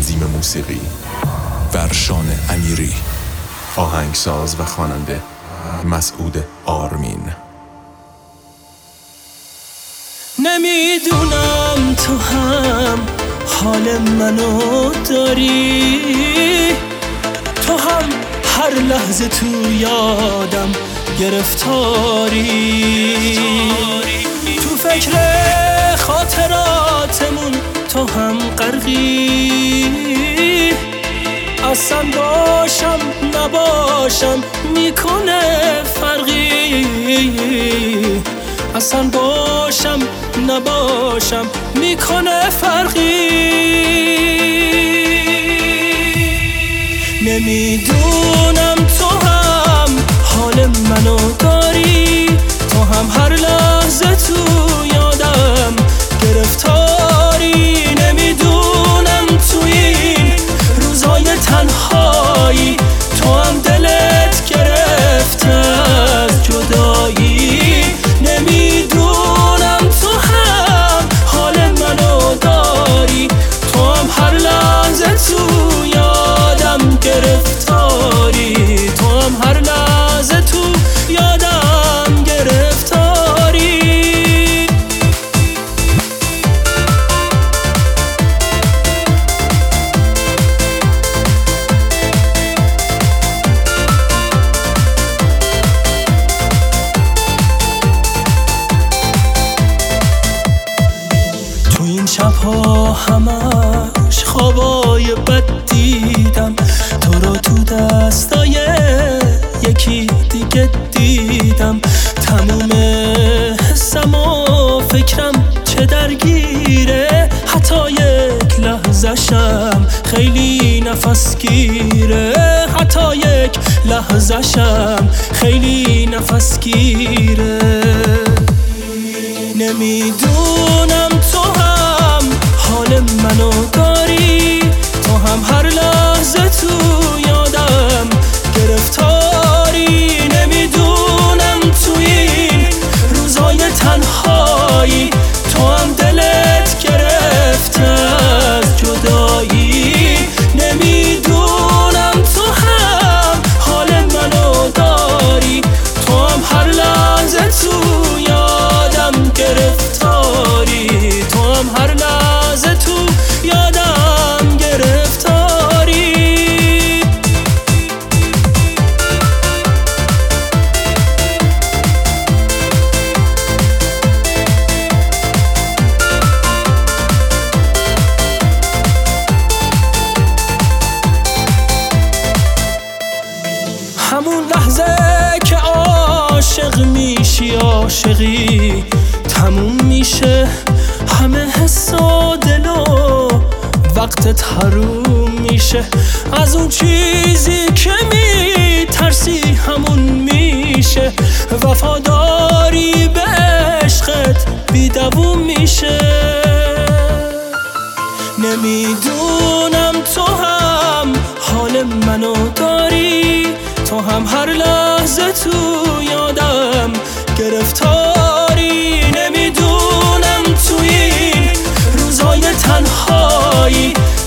تنظیم موسیقی ورشان امیری، آهنگساز و خواننده مسعود آرمین. نمیدونم تو هم حال منو داری، تو هم هر لحظه تو یادم گرفتاری، تو فکر خاطراتمون تو هم غرقی، اصلا باشم نباشم میکنه فرقی، اصلا باشم نباشم میکنه فرقی. نمیدونم تو هم حال منو داری، تو هم هر لحظه تو یادم گرفتاری، نمیدونم تو این روزای تنهایی تو هم دلت گرفته از جدایی، نمیدونم تو هم حال منو داری، تو هم هر لحظه تو یادم گرفتاری، تو هم هر لحظه تو یادم گرفتاری. تو این شب‌ها همش خوابای بد دیدم، تو رو تو دستای یکی دیگه دیدم، تموم حسم و فکرم چه درگیره، حتی یک لحظه‌شم خیلی نفس گیره، حتی یک لحظه‌شم خیلی نفس گیره. نمیدونم تو هم حال منو داری، تو هم هر لحظه تو یادم گرفتاری، نمیدونم تو این روزای تنهایی تو هم دلت گرفته از جدایی، نمیدونم تو هم حال منو داری، تو هم هر لحظه تو یادم گرفتاری، تو هم هر لحظه تو یادم گرفتاری. همون لحظه که عاشق میشی عاشقی تموم میشه همه حس و دل و وقتت حروم میشه، از اون چیزی که میترسی همون میشه، وفاداری به عشقت بیدووم میشه. نمیدونم تو هم حال منو داری، تو هم هر لحظه تو یادم گرفتاری، نمیدونم تو این روزای تنهایی